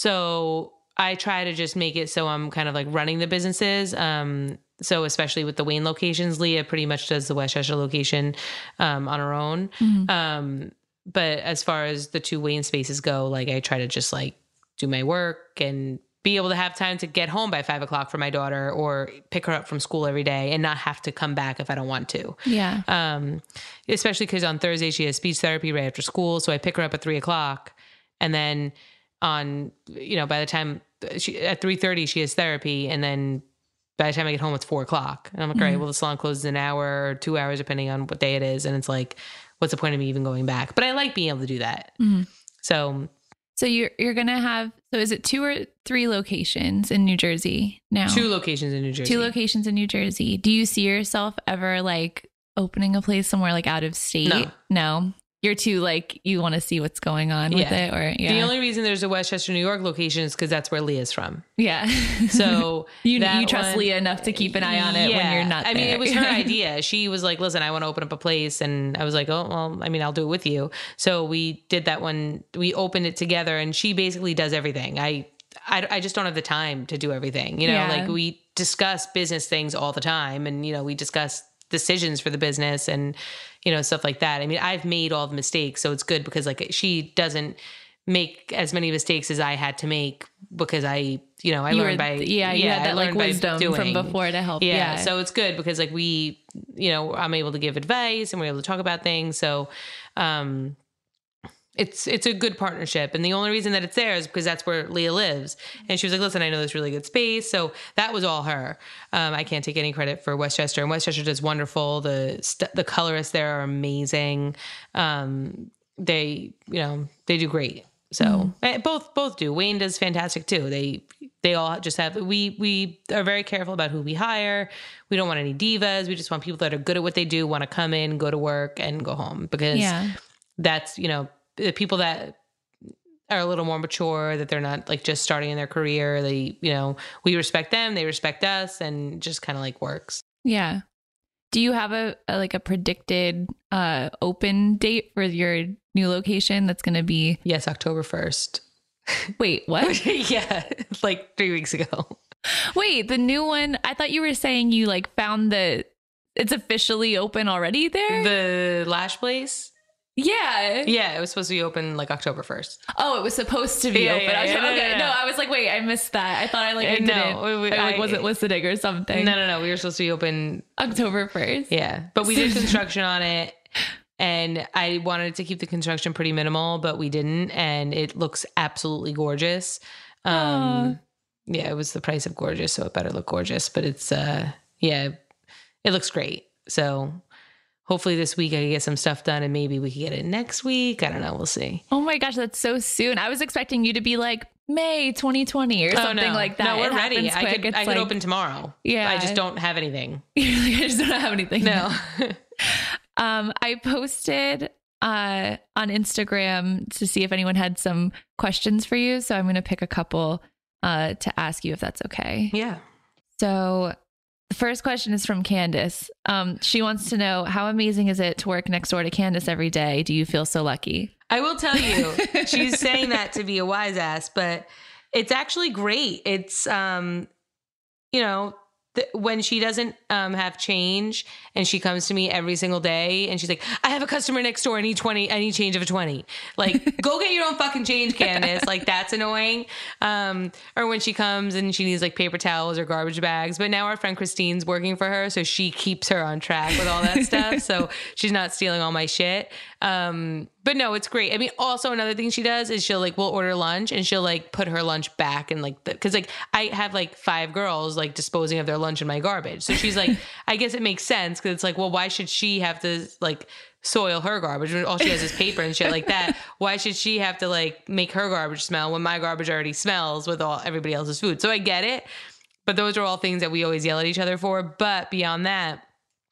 so I try to just make it so I'm kind of like running the businesses. Um, so especially with the Wayne locations, Leah pretty much does the Westchester location, um, on her own. Mm-hmm. Um, but as far as the two Wayne spaces go, like I try to just like do my work and be able to have time to get home by five o'clock for my daughter or pick her up from school every day and not have to come back if I don't want to. yeah. Um, especially because on Thursday she has speech therapy right after school. So I pick her up at three o'clock and then on, you know, by the time she, at three thirty, she has therapy. And then by the time I get home, it's four o'clock. And I'm like, all right, well, the salon closes in an hour or two hours, depending on what day it is. And it's like, what's the point of me even going back? But I like being able to do that. Mm-hmm. So So you're you're gonna have, so is it two or three locations in New Jersey now? two locations in New Jersey. Two locations in New Jersey. Do you see yourself ever like opening a place somewhere like out of state? No. No. You're too like, you want to see what's going on with Yeah. it, or yeah. The only reason there's a Westchester, New York location is because that's where Leah's from. yeah. So you that you trust one- Leah enough to keep an eye on it when you're not I mean, there. it was her idea. She was like, listen, I want to open up a place. And I was like, oh, well, I mean, I'll do it with you. So we did that one. We opened it together and she basically does everything. I, I, I just don't have the time to do everything. You know, Yeah. like we discuss business things all the time and, you know, we discuss decisions for the business and, you know, stuff like that. I mean, I've made all the mistakes, so it's good because like she doesn't make as many mistakes as I had to make because I, you know, I You learned were- by, yeah, you had I that like learned by wisdom from doing. before to help. Yeah, Yeah. so it's good because like we, you know, I'm able to give advice and we're able to talk about things. So, um, it's it's a good partnership. And the only reason that it's there is because that's where Leah lives. And she was like, listen, I know this really good space. So that was all her. Um, I can't take any credit for Westchester. And Westchester does wonderful. The st- the colorists there are amazing. Um, they, you know, they do great. So eh, both both do. Wayne does fantastic too. They they all just have we we are very careful about who we hire. We don't want any divas. We just want people that are good at what they do, want to come in, go to work, and go home because Yeah. that's, you know, the people that are a little more mature, that they're not like just starting in their career. They, you know, we respect them, they respect us, and just kind of like works. Yeah. Do you have a, a like a predicted uh open date for your new location that's going to be? Yes, October first. Wait, what? Yeah, like three weeks ago. Wait, the new one, I thought you were saying you like found the it's officially open already there? The lash place? yeah. Yeah, it was supposed to be open like October first. Oh, it was supposed to be Yeah, open. yeah, I was, yeah, no, okay, no, no, no. I was like, wait, I missed that. I thought I like I Uh, didn't. no, we- we- I like I- wasn't listening or something. No, no, no. We were supposed to be open. October first. Yeah, but we did construction on it. And I wanted to keep the construction pretty minimal, but we didn't. And it looks absolutely gorgeous. Um, yeah, it was the price of gorgeous, so it better look gorgeous. But it's, uh, yeah, it looks great. So hopefully this week I can get some stuff done and maybe we can get it next week. I don't know. We'll see. Oh my gosh, that's so soon. I was expecting you to be like May twenty twenty or something oh, no. like that. No, we're it ready. I could, I could like, open tomorrow. Yeah. I just don't have anything. I just don't have anything. No. um, I posted uh, on Instagram to see if anyone had some questions for you. So I'm going to pick a couple uh, to ask you if that's okay. Yeah. So the first question is from Candace. Um, she wants to know, how amazing is it to work next door to Candace every day? Do you feel so lucky? I will tell you, she's saying that to be a wise ass, but it's actually great. It's, um, you know, th- when she doesn't um, have change and she comes to me every single day and she's like, I have a customer next door. I need twenty. I need change of a twenty. Like, go get your own fucking change, Candace. Like, that's annoying. Um, or when she comes and she needs like paper towels or garbage bags. But now our friend Christine's working for her, so she keeps her on track with all that stuff. So she's not stealing all my shit. Um, but no, it's great. I mean, also another thing she does is she'll like, we'll order lunch and she'll like put her lunch back and like, the, cause like I have like five girls like disposing of their lunch in my garbage. So she's like, I guess it makes sense. Cause it's like, well, why should she have to like soil her garbage when all she has is paper and shit like that? Why should she have to like make her garbage smell when my garbage already smells with all everybody else's food? So I get it, but those are all things that we always yell at each other for. But beyond that,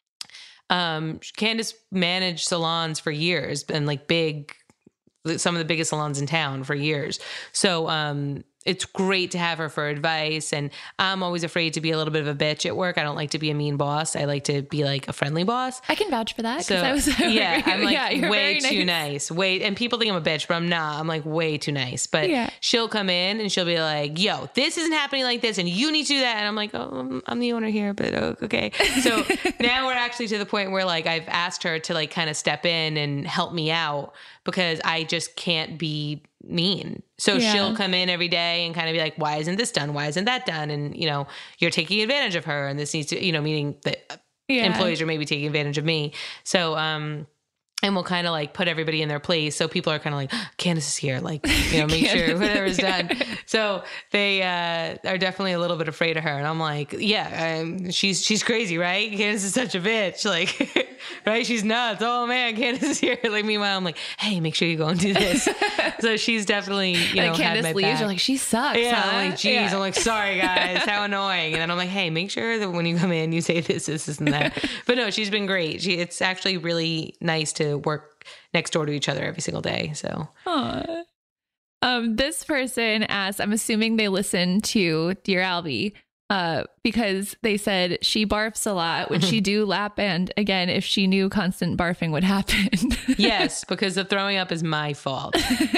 Um, Candace managed salons for years and like big, some of the biggest salons in town for years. So, um, it's great to have her for advice. And I'm always afraid to be a little bit of a bitch at work. I don't like to be a mean boss. I like to be like a friendly boss. I can vouch for that. So I was, yeah, I'm like yeah, way very too nice. nice. Way, and people think I'm a bitch, but I'm not. I'm like way too nice. But Yeah. she'll come in and she'll be like, yo, this isn't happening like this. And you need to do that. And I'm like, oh, I'm, I'm the owner here, but oh, okay. So now we're actually to the point where like I've asked her to like kind of step in and help me out because I just can't be mean. So Yeah. she'll come in every day and kind of be like, why isn't this done? Why isn't that done? And, you know, you're taking advantage of her and this needs to, you know, meaning that Yeah. employees are maybe taking advantage of me. So, um, and we'll kind of like put everybody in their place. So people are kind of like, Candace is here. Like, you know, make sure whatever's done. So they uh, are definitely a little bit afraid of her. And I'm like, yeah, um, she's, she's crazy, right? Candace is such a bitch. Like, right. She's nuts. Oh man, Candace is here. Like meanwhile, I'm like, hey, make sure you go and do this. So she's definitely, you know, like had Candace my leaves, back. you're like, she sucks. Yeah, huh? I'm like, geez, Yeah. I'm like, sorry guys, how annoying. And then I'm like, hey, make sure that when you come in, you say this, this, this, and that. But no, she's been great. She, it's actually really nice to work next door to each other every single day. So, Aw. Um, this person asked, I'm assuming they listen to Dear Albie, uh, because they said she barfs a lot. Would she do lap band again if she knew constant barfing would happen? yes, because the throwing up is my fault.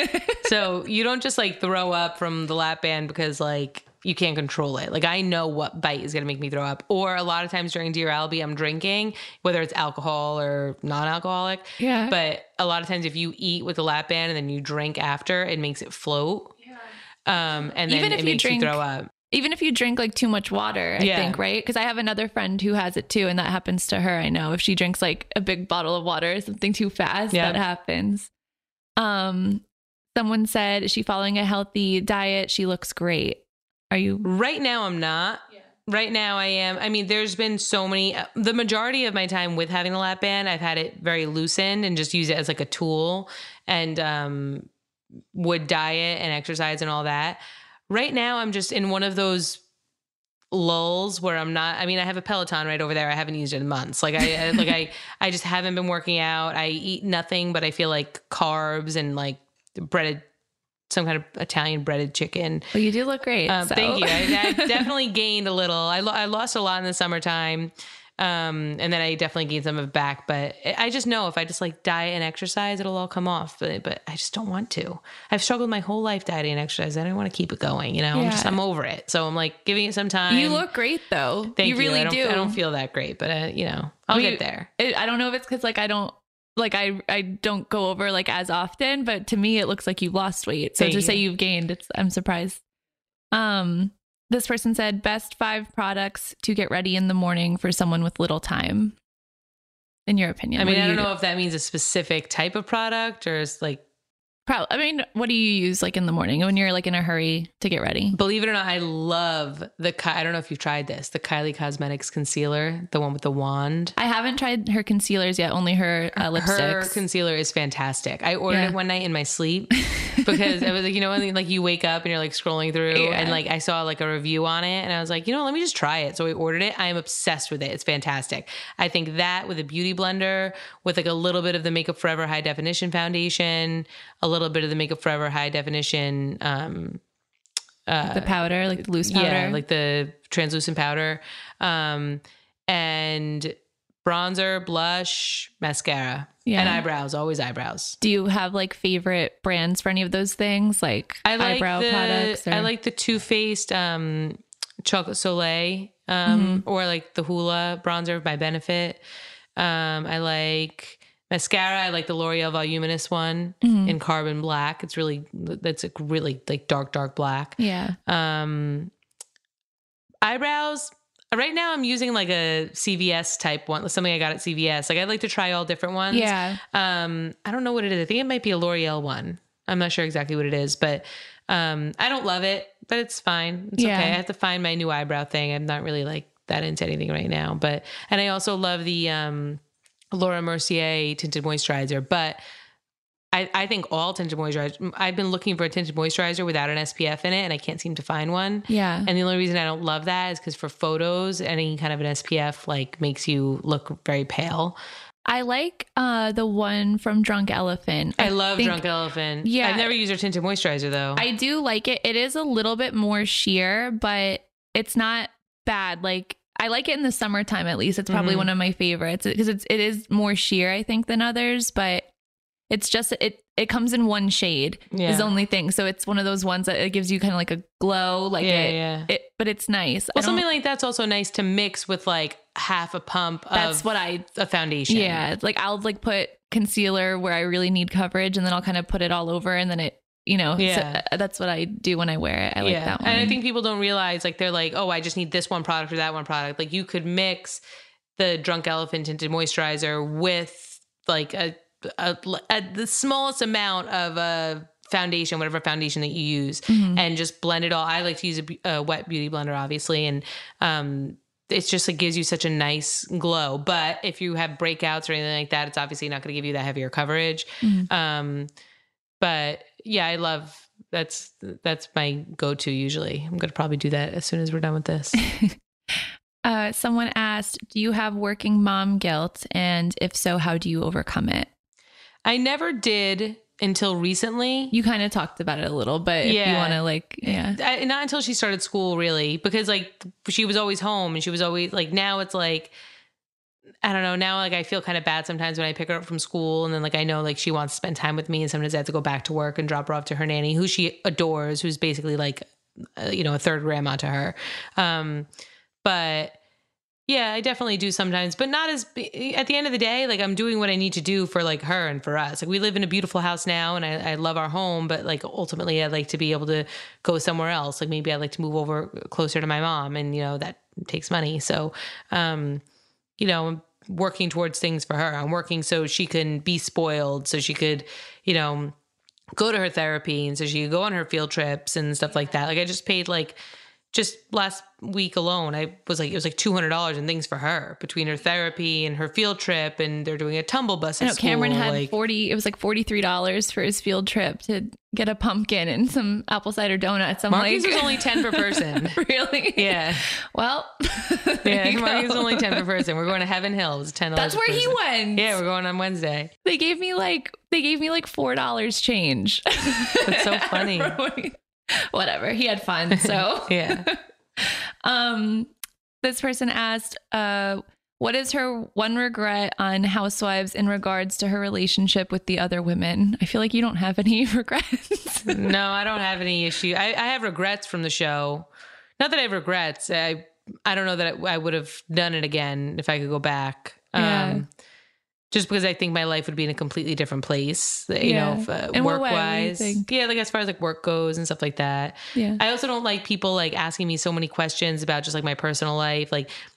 So you don't just like throw up from the lap band because like you can't control it. Like I know what bite is going to make me throw up. Or a lot of times during Dear Albie, I'm drinking, whether it's alcohol or non-alcoholic. Yeah. But a lot of times if you eat with the lap band and then you drink after, it makes it float. Yeah. Um, and then Even if it you makes drink- you throw up. Even if you drink like too much water, I Yeah. think, right? Because I have another friend who has it too, and that happens to her. I know if she drinks like a big bottle of water or something too fast, Yeah. that happens. Um, someone said, is she following a healthy diet? She looks great. Are you? Right now, I'm not. Yeah. Right now, I am. I mean, there's been so many, uh, the majority of my time with having the lap band, I've had it very loosened and just use it as like a tool and um, would diet and exercise and all that. Right now, I'm just in one of those lulls where I'm not, I mean, I have a Peloton right over there. I haven't used it in months. Like I, I like I, I just haven't been working out. I eat nothing, but I feel like carbs and like breaded, some kind of Italian breaded chicken. Well, you do look great. Um, so. Thank you. I, I definitely gained a little. I, lo- I lost a lot in the summertime. Um, and then I definitely gained some of it back, but I just know if I just like diet and exercise, it'll all come off, but, but I just don't want to. I've struggled my whole life dieting and exercise. I don't want to keep it going. You know, I'm Yeah. just, I'm over it. So I'm like giving it some time. You look great though. Thank you really I don't, do. I don't feel that great, but uh, you know, I'll We- get there. It, I don't know if it's because like I don't like I I don't go over like as often, but to me it looks like you've lost weight. So Thank to you. say you've gained, it's I'm surprised. Um, this person said best five products to get ready in the morning for someone with little time. in your opinion? I mean, What I do don't you know if that means a specific type of product or it's like, Probably. I mean, what do you use like in the morning when you're like in a hurry to get ready? believe it or not, I love the, Ki- I don't know if you've tried this, the Kylie Cosmetics concealer, the one with the wand. I haven't tried her concealers yet, only her uh, lipsticks. Her concealer is fantastic. I ordered Yeah. it one night in my sleep because I was like, you know, when like you wake up and you're like scrolling through Yeah. and like I saw like a review on it and I was like, you know, let me just try it. So I ordered it. I am obsessed with it. It's fantastic. I think that with a beauty blender, with like a little bit of the Makeup Forever high definition foundation, a little bit of the Makeup Forever high definition, um, uh, the powder, like the loose powder. yeah, like the translucent powder, um, and bronzer, blush, mascara, Yeah. and eyebrows. Always eyebrows. Do you have like favorite brands for any of those things, like I like eyebrow the, products? Or? I like the Too Faced um, Chocolate Soleil, um, or like the Hoola bronzer by Benefit. Um, I like mascara. I like the L'Oreal Voluminous one in Carbon Black. It's really that's a really like dark, dark black. Yeah. Um, eyebrows. Right now, I'm using like a C V S type one, something I got at C V S. Like I'd like to try all different ones. Yeah. Um, I don't know what it is. I think it might be a L'Oreal one. I'm not sure exactly what it is, but um, I don't love it, but it's fine. It's Yeah. okay. I have to find my new eyebrow thing. I'm not really like that into anything right now, but and I also love the um, Laura Mercier tinted moisturizer, but. I, I think all tinted moisturizer. I've been looking for a tinted moisturizer without an S P F in it, and I can't seem to find one. Yeah. And the only reason I don't love that is because for photos, any kind of an S P F like makes you look very pale. I like uh, the one from Drunk Elephant. I, love think- Drunk Elephant. Yeah. I've never used their tinted moisturizer though. I do like it. It is a little bit more sheer, but it's not bad. Like I like it in the summertime at least. It's probably Mhm. one of my favorites because it's it is more sheer, I think, than others, but it's just it it comes in one shade Yeah. is the only thing. So it's one of those ones that it gives you kind of like a glow, like Yeah, it, yeah. it but it's nice. I Well, don't- something like that's also nice to mix with like half a pump that's of what I a foundation. yeah, like I'll like put concealer where I really need coverage and then I'll kind of put it all over and then it you know, so, Yeah. uh, that's what I do when I wear it. I like yeah. that one. And I think people don't realize like they're like, oh, I just need this one product or that one product. Like you could mix the Drunk Elephant tinted moisturizer with like a, a, a the smallest amount of a foundation, whatever foundation that you use, Mhm. and just blend it all. I like to use a, a wet beauty blender, obviously, and um, it's just like gives you such a nice glow. But if you have breakouts or anything like that, it's obviously not going to give you that heavier coverage. Mhm. Um, but yeah, I love that's that's my go-to usually. I'm gonna probably do that as soon as we're done with this. Uh, someone asked, do you have working mom guilt? And if so, how do you overcome it? I never did until recently. You kind of talked about it a little, but if you Yeah. want to like, yeah. I, not until she started school, really, because like she was always home and she was always like, now it's like, I don't know. Now, like, I feel kind of bad sometimes when I pick her up from school and then like, I know like she wants to spend time with me and sometimes I have to go back to work and drop her off to her nanny who she adores, who's basically like, uh, you know, a third grandma to her. Um, but yeah, I definitely do sometimes, but not as at the end of the day, like I'm doing what I need to do for like her and for us. Like we live in a beautiful house now and I, I love our home, but like ultimately I'd like to be able to go somewhere else. Like maybe I'd like to move over closer to my mom and, you know, that takes money. So, um, you know, I'm working towards things for her. I'm working so she can be spoiled, so she could, you know, go to her therapy and so she could go on her field trips and stuff like that. Like I just paid like, just last week alone, I was like, it was like two hundred dollars in things for her between her therapy and her field trip. And they're doing a tumble bus I at know school. Cameron had like, forty, it was like forty-three dollars for his field trip to get a pumpkin and some apple cider donuts. I'm Marcus like, was only ten per person. really? Yeah. Well, Yeah. there you Marcus was go. only ten per person. We're going to Heaven Hill. It was ten dollars. That's where he went. Yeah. We're going on Wednesday. They gave me like, they gave me like four dollars change. That's so funny. Whatever. He had fun. So Yeah. Um, this person asked, uh, what is her one regret on Housewives in regards to her relationship with the other women? I feel like you don't have any regrets. No, I don't have any issue. I, I have regrets from the show. Not that I have regrets. I I don't know that I, I would have done it again if I could go back. Yeah. Um, just because I think my life would be in a completely different place, you Yeah. know, if, uh, In what work way? What do you wise. think? Yeah, like as far as like work goes and stuff like that. Yeah. I also don't like people like asking me so many questions about just like my personal life. Like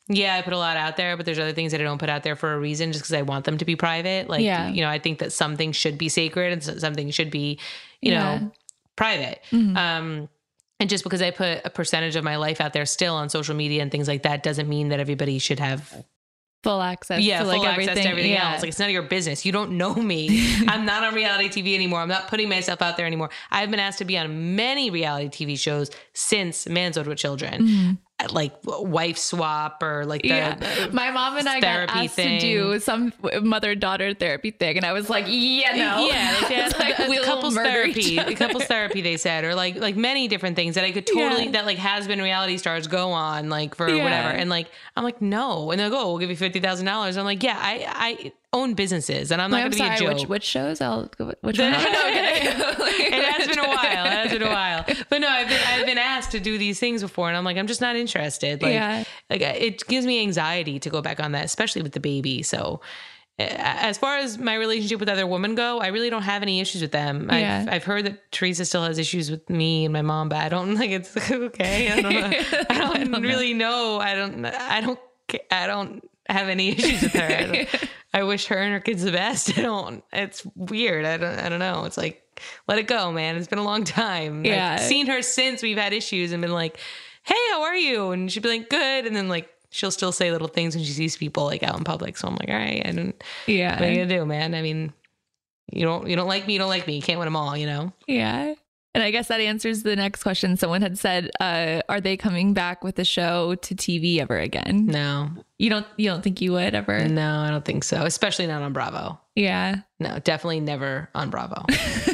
Yeah, I put a lot out there, but there's other things that I don't put out there for a reason, just because I want them to be private. Like, Yeah. you know, I think that some things should be sacred and so- some things should be, you Yeah. know, private. Mhm. Um, and just because I put a percentage of my life out there still on social media and things like that doesn't mean that everybody should have Full access yeah, to full like access everything. to everything yeah. else. Like, it's none of your business. You don't know me. I'm not on reality T V anymore. I'm not putting myself out there anymore. I've been asked to be on many reality T V shows since Manzo'd with Children. Mm-hmm. Like Wife Swap or like the Yeah. My mom and I got therapy asked thing. to do some mother-daughter therapy thing. And I was like, yeah, no. Yeah, like, It's like, the- the we'll couples murder each therapy, other. couples therapy. They said, or like like many different things that I could totally Yeah. that like has been reality stars go on like for Yeah. whatever. And like I'm like no, and they'll go, we'll give you fifty thousand dollars. I'm like, yeah, I I own businesses, and I'm not I'm going to sorry, be a joke. which, which shows? I'll go. Which The- one? No, okay. It has been a while. It has been a while. But no, I've been I've been asked to do these things before, and I'm like, I'm just not interested. Like, Yeah. like it gives me anxiety to go back on that, especially with the baby. So, uh, as far as my relationship with other women go, I really don't have any issues with them. Yeah. I've, I've heard that Teresa still has issues with me and my mom, but I don't like it's okay. I don't know. I don't, I don't really know. I don't. I don't. ca- I don't have any issues with her. I, don't- I wish her and her kids the best. I don't. It's weird. I don't. I don't know. It's like, let it go, man. It's been a long time. Yeah. I've seen her since we've had issues and been like, hey, how are you? And she'd be like, good. And then like she'll still say little things when she sees people like out in public. So I'm like, all right, I don't. Yeah. What are you gonna do, man? I mean, you don't. You don't like me. You don't like me. You can't win them all. You know. Yeah. And I guess that answers the next question. Someone had said, uh, are they coming back with the show to T V ever again? No. You don't you don't think you would ever? No, I don't think so. Especially not on Bravo. Yeah. No, definitely never on Bravo.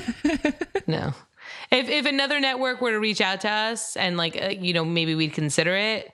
No. If if another network were to reach out to us and like, uh, you know, maybe we'd consider it.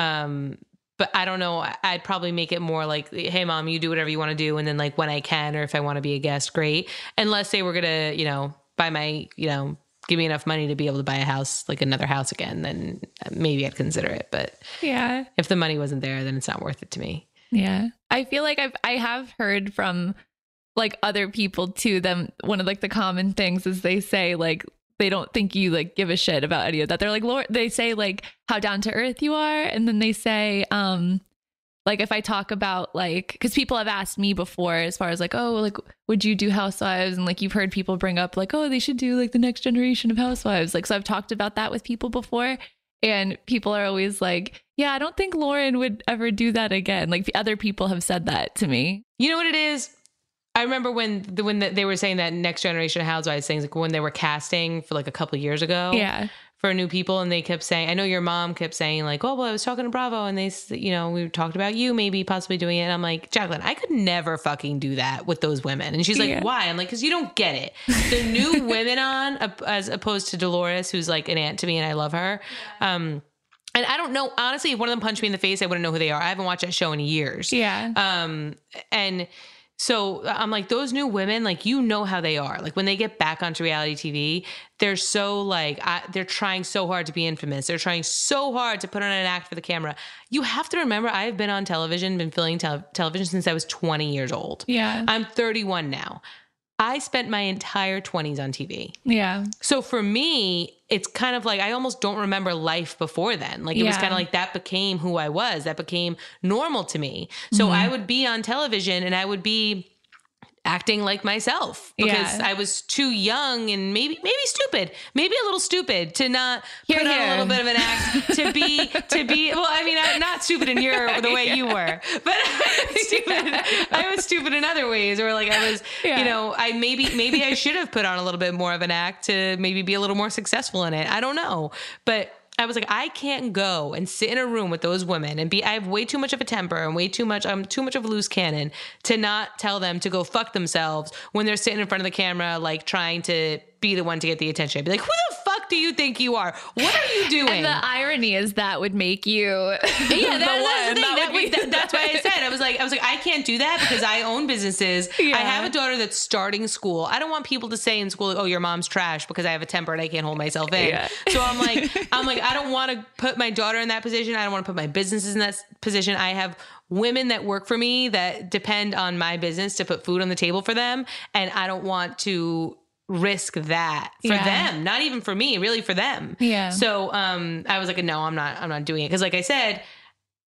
Um, but I don't know. I'd probably make it more like, hey, mom, you do whatever you want to do. And then like when I can, or if I want to be a guest, great. Unless they were going to, you know, buy my, you know, give me enough money to be able to buy a house, like another house again, then maybe I'd consider it. But Yeah. if the money wasn't there, then it's not worth it to me. Yeah. I feel like I've I have heard from like other people too, them one of like the common things is they say like they don't think you like give a shit about any of that. They're like, Lord, they say like how down to earth you are. And then they say, um, like if I talk about like, because people have asked me before as far as like, oh, like, would you do Housewives? And like you've heard people bring up like, oh, they should do like the next generation of Housewives. Like, so I've talked about that with people before. And people are always like, yeah, I don't think Lauren would ever do that again. Like the other people have said that to me. You know what it is? I remember when the, when the, they were saying that next generation of Housewives things, like when they were casting for like a couple of years ago, Yeah. for new people, and they kept saying, I know your mom kept saying like, oh, well, I was talking to Bravo, and they, s- you know, we talked about you maybe possibly doing it. And I'm like, Jacqueline, I could never fucking do that with those women. And she's like, Yeah. why? I'm like, because you don't get it. The new women on, ap- as opposed to Dolores, who's like an aunt to me, and I love her. Um, and I don't know, honestly, if one of them punched me in the face, I wouldn't know who they are. I haven't watched that show in years. Yeah. Um, and so I'm like, those new women, like, you know how they are. Like when they get back onto reality T V, they're so like, I, they're trying so hard to be infamous. They're trying so hard to put on an act for the camera. You have to remember, I've been on television, been filming tel- television since I was twenty years old. Yeah. I'm thirty-one now. I spent my entire twenties on T V. Yeah. So for me, it's kind of like I almost don't remember life before then. Like it was Yeah. kind of like that became who I was. That became normal to me. So Mm-hmm. I would be on television and I would be acting like myself because Yeah. I was too young and maybe maybe stupid, maybe a little stupid to not Here, put on here. a little bit of an act to be to be. Well, I mean, I'm not stupid in your the way you were, but I was stupid. I was stupid in other ways, or like I was, Yeah. you know, I maybe maybe I should have put on a little bit more of an act to maybe be a little more successful in it. I don't know, but I was like, I can't go and sit in a room with those women and be, I have way too much of a temper and way too much, I'm too much of a loose cannon to not tell them to go fuck themselves when they're sitting in front of the camera, like trying to be the one to get the attention. I'd be like, who the fuck do you think you are? What are you doing? And the irony is that would make you yeah, that, the that's one. the thing. That That would was, be- that- that's why I said I was like I was like I can't do that because I own businesses. Yeah. I have a daughter that's starting school. I don't want people to say in school, like, "Oh, your mom's trash," because I have a temper and I can't hold myself in. Yeah. So I'm like I'm like I don't want to put my daughter in that position. I don't want to put my businesses in that s- position. I have women that work for me that depend on my business to put food on the table for them, and I don't want to risk that for Yeah. them, not even for me, really for them. Yeah. So um I was like, no, I'm not I'm not doing it because like I said,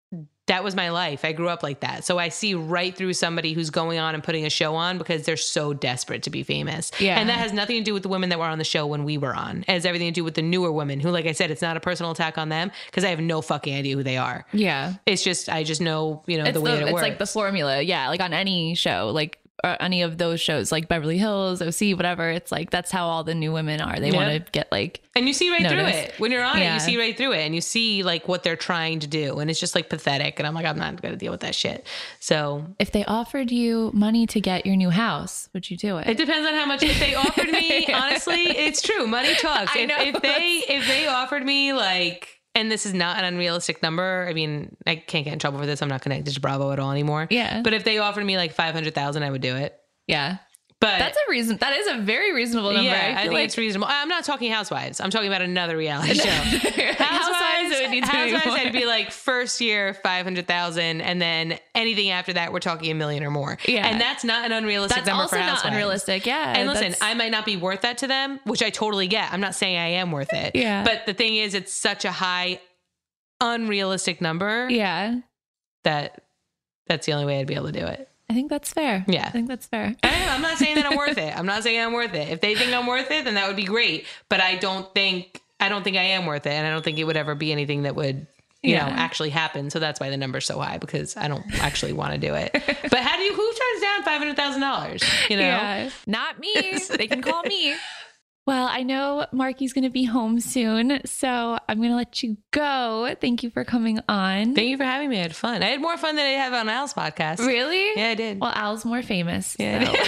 that was my life. I grew up like that. So I see right through somebody who's going on and putting a show on because they're so desperate to be famous. Yeah. And that has nothing to do with the women that were on the show when we were on. It has everything to do with the newer women who, like I said, it's not a personal attack on them because I have no fucking idea who they are. Yeah. It's just, I just know, you know, It's the way the, that it it's works. like the formula. Yeah. Like on any show, like or any of those shows, like Beverly Hills, O C, whatever. It's like, that's how all the new women are. They Yeah. want to get like, And you see right noticed. through it. When you're on it, Yeah. you see right through it and you see like what they're trying to do. And it's just like pathetic. And I'm like, I'm not going to deal with that shit. So if they offered you money to get your new house, would you do it? it depends on how much. If they offered me, honestly, it's true. Money talks. I If, know. if they if they offered me like, and this is not an unrealistic number. I mean, I can't get in trouble for this. I'm not connected to Bravo at all anymore. Yeah. But if they offered me like five hundred thousand, I would do it. Yeah. But That's a reason. That is a very reasonable number. yeah, I, I, feel think like it's reasonable. I'm not talking Housewives. I'm talking about another reality show. Housewives, it would need to be Housewives, more. I'd be like first year five hundred thousand, and then anything after that, we're talking a million or more. Yeah. And that's not an unrealistic that's number also for not Housewives. unrealistic. Yeah. And listen, that's- I might not be worth that to them, which I totally get. I'm not saying I am worth it. Yeah. But the thing is, it's such a high, unrealistic number yeah, that that's the only way I'd be able to do it. I think that's fair. Yeah. I think that's fair. I- I'm not saying that I'm worth it. I'm not saying I'm worth it. If they think I'm worth it, then that would be great. But I don't think I don't think I am worth it, and I don't think it would ever be anything that would, you Yeah. know, actually happen. So that's why the number's so high because I don't actually want to do it. But how do you? Who turns down five hundred thousand dollars? You know. Yeah. Not me. They can call me. Well, I know Marky's going to be home soon, so I'm going to let you go. Thank you for coming on. Thank you for having me. I had fun. I had more fun than I have on Al's podcast. Really? Yeah, I did. Well, Al's more famous. Yeah, so.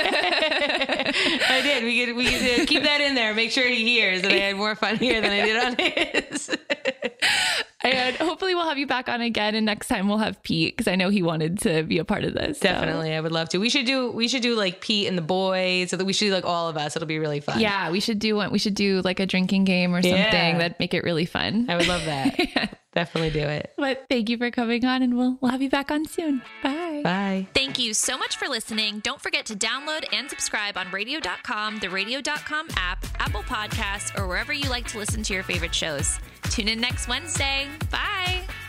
I did. We could we could uh, keep that in there. Make sure he hears that I had more fun here than I did on his. And hopefully we'll have you back on again, and next time we'll have Pete because I know he wanted to be a part of this. so. Definitely, I would love to. We should do we should do like Pete and the boys, so that we should do like all of us. It'll be really fun. Yeah, we should do one. We should do like a drinking game or something Yeah. that'd make it really fun. I would love that. Yeah. Definitely do it. But thank you for coming on, and we'll we'll have you back on soon. Bye. Bye. Thank you so much for listening. Don't forget to download and subscribe on radio dot com, the radio dot com app, Apple Podcasts, or wherever you like to listen to your favorite shows. Tune in next Wednesday. Bye.